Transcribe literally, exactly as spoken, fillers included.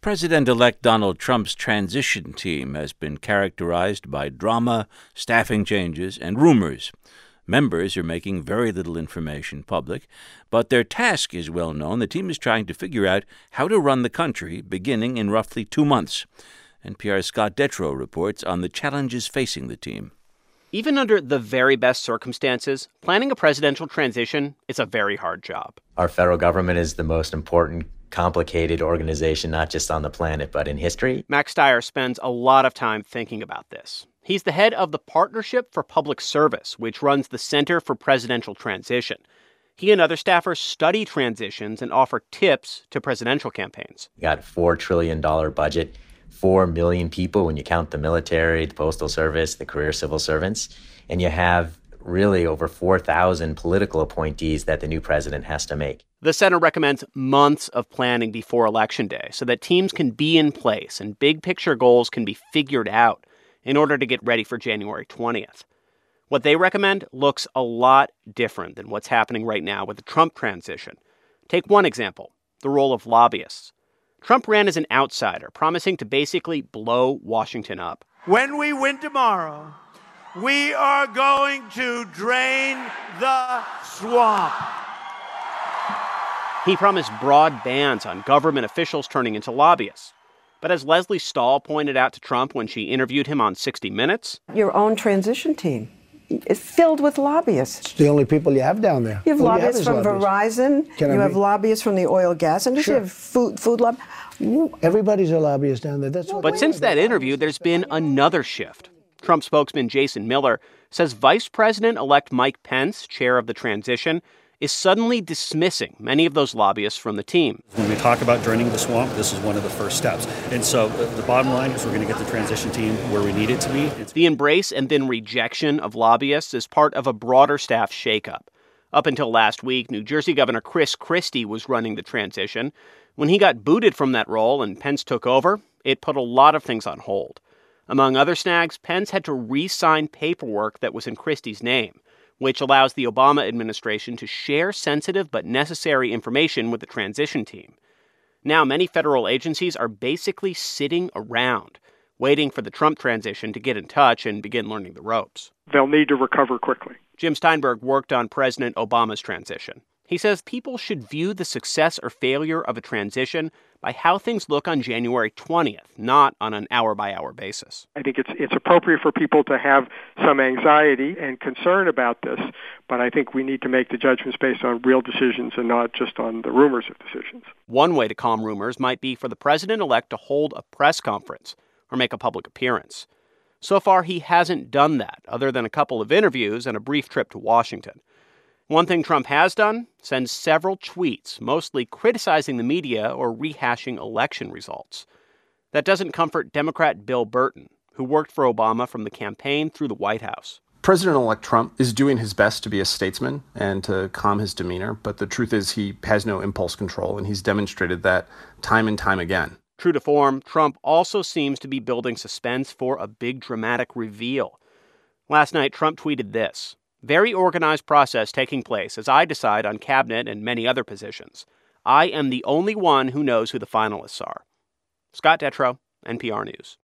President-elect Donald Trump's transition team has been characterized by drama, staffing changes, and rumors. Members are making very little information public, but their task is well known. The team is trying to figure out how to run the country beginning in roughly two months. N P R's Scott Detrow reports on the challenges facing the team. Even under the very best circumstances, planning a presidential transition is a very hard job. Our federal government is the most important, complicated organization, not just on the planet, but in history. Max Stier spends a lot of time thinking about this. He's the head of the Partnership for Public Service, which runs the Center for Presidential Transition. He and other staffers study transitions and offer tips to presidential campaigns. You got a four trillion dollars budget, four million people when you count the military, the postal service, the career civil servants, and you have really over four thousand political appointees that the new president has to make. The center recommends months of planning before Election Day so that teams can be in place and big picture goals can be figured out in order to get ready for January twentieth. What they recommend looks a lot different than what's happening right now with the Trump transition. Take one example, the role of lobbyists. Trump ran as an outsider, promising to basically blow Washington up. When we win tomorrow, we are going to drain the swamp. He promised broad bans on government officials turning into lobbyists. But as Lesley Stahl pointed out to Trump when she interviewed him on sixty minutes, your own transition team is filled with lobbyists. It's the only people you have down there. You have All lobbyists you have from lobbyists. Verizon. Can you I have be- lobbyists from the oil gas industry. Sure. You have food, food lob. Everybody's a lobbyist down there. That's what But they since are. that interview, there's been another shift. Trump spokesman Jason Miller says Vice President-elect Mike Pence, chair of the transition, is suddenly dismissing many of those lobbyists from the team. When we talk about draining the swamp, this is one of the first steps. And so uh, the bottom line is we're going to get the transition team where we need it to be. It's- The embrace and then rejection of lobbyists is part of a broader staff shakeup. Up until last week, New Jersey Governor Chris Christie was running the transition. When he got booted from that role and Pence took over, it put a lot of things on hold. Among other snags, Pence had to re-sign paperwork that was in Christie's name, which allows the Obama administration to share sensitive but necessary information with the transition team. Now, many federal agencies are basically sitting around, waiting for the Trump transition to get in touch and begin learning the ropes. They'll need to recover quickly. Jim Steinberg worked on President Obama's transition. He says people should view the success or failure of a transition by how things look on January twentieth, not on an hour-by-hour basis. I think it's it's appropriate for people to have some anxiety and concern about this, but I think we need to make the judgments based on real decisions and not just on the rumors of decisions. One way to calm rumors might be for the president-elect to hold a press conference or make a public appearance. So far, he hasn't done that, other than a couple of interviews and a brief trip to Washington. One thing Trump has done, sends several tweets, mostly criticizing the media or rehashing election results. That doesn't comfort Democrat Bill Burton, who worked for Obama from the campaign through the White House. President-elect Trump is doing his best to be a statesman and to calm his demeanor, but the truth is he has no impulse control, and he's demonstrated that time and time again. True to form, Trump also seems to be building suspense for a big dramatic reveal. Last night, Trump tweeted this: "Very organized process taking place as I decide on cabinet and many other positions. I am the only one who knows who the finalists are." Scott Detrow, N P R News.